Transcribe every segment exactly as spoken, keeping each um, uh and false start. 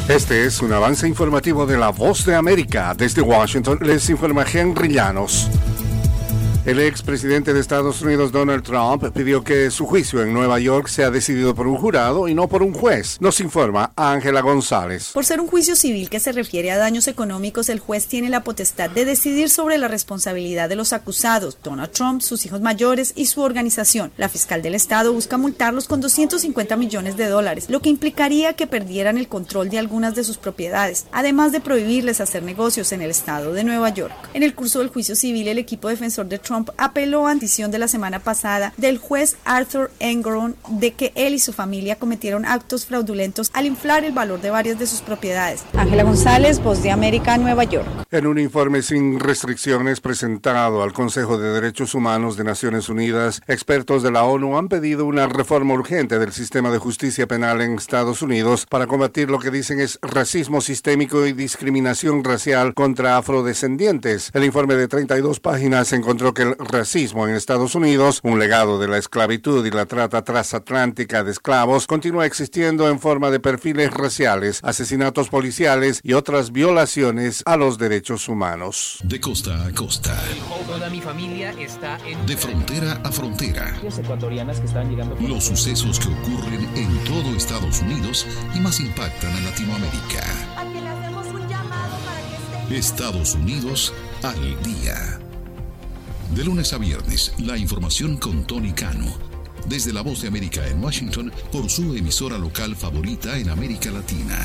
Este es un avance informativo de La Voz de América. Desde Washington les informa Henry Llanos. El expresidente de Estados Unidos, Donald Trump, pidió que su juicio en Nueva York sea decidido por un jurado y no por un juez. Nos informa Ángela González. Por ser un juicio civil que se refiere a daños económicos, el juez tiene la potestad de decidir sobre la responsabilidad de los acusados, Donald Trump, sus hijos mayores y su organización. La fiscal del estado busca multarlos con doscientos cincuenta millones de dólares, lo que implicaría que perdieran el control de algunas de sus propiedades, además de prohibirles hacer negocios en el estado de Nueva York. En el curso del juicio civil, el equipo defensor de Trump apeló a la decisión de la semana pasada del juez Arthur Engoron de que él y su familia cometieron actos fraudulentos al inflar el valor de varias de sus propiedades. Ángela González, Voz de América, Nueva York. En un informe sin restricciones presentado al Consejo de Derechos Humanos de Naciones Unidas, expertos de la ONU han pedido una reforma urgente del sistema de justicia penal en Estados Unidos para combatir lo que dicen es racismo sistémico y discriminación racial contra afrodescendientes. El informe de treinta y dos páginas encontró que el racismo en Estados Unidos, un legado de la esclavitud y la trata transatlántica de esclavos, continúa existiendo en forma de perfiles raciales, asesinatos policiales y otras violaciones a los derechos humanos. De costa a costa. Toda mi familia está en... De frontera a frontera. Ecuatorianas que están llegando... Los sucesos que ocurren en todo Estados Unidos y más impactan a Latinoamérica. A que le hacemos un llamado para que estén... Estados Unidos al día. De lunes a viernes, la información con Tony Cano. Desde La Voz de América en Washington, por su emisora local favorita en América Latina.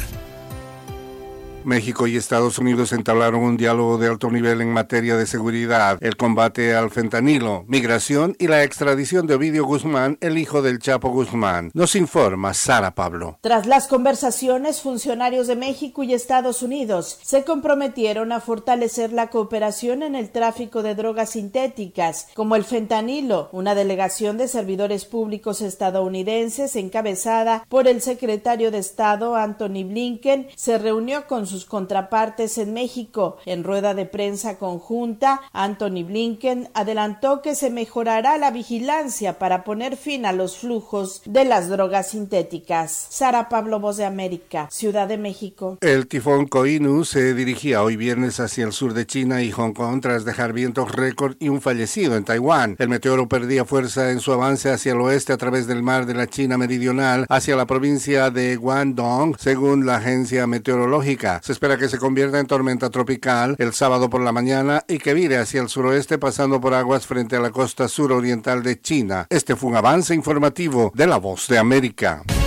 México y Estados Unidos entablaron un diálogo de alto nivel en materia de seguridad, el combate al fentanilo, migración y la extradición de Ovidio Guzmán, el hijo del Chapo Guzmán. Nos informa Sara Pablo. Tras las conversaciones, funcionarios de México y Estados Unidos se comprometieron a fortalecer la cooperación en el tráfico de drogas sintéticas, como el fentanilo. Una delegación de servidores públicos estadounidenses, encabezada por el secretario de Estado Antony Blinken, se reunió con sus contrapartes en México. En rueda de prensa conjunta, Antony Blinken adelantó que se mejorará la vigilancia para poner fin a los flujos de las drogas sintéticas. Sara Pablo, Voz de América, Ciudad de México. El tifón Koinu se dirigía hoy viernes hacia el sur de China y Hong Kong tras dejar vientos récord y un fallecido en Taiwán. El meteoro perdía fuerza en su avance hacia el oeste a través del mar de la China meridional hacia la provincia de Guangdong, según la agencia meteorológica. Se espera que se convierta en tormenta tropical el sábado por la mañana y que vire hacia el suroeste pasando por aguas frente a la costa suroriental de China. Este fue un avance informativo de La Voz de América.